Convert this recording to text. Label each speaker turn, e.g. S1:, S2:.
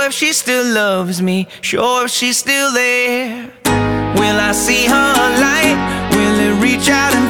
S1: if she still loves me, sure if she's still there. Will I see her light? Will it reach out and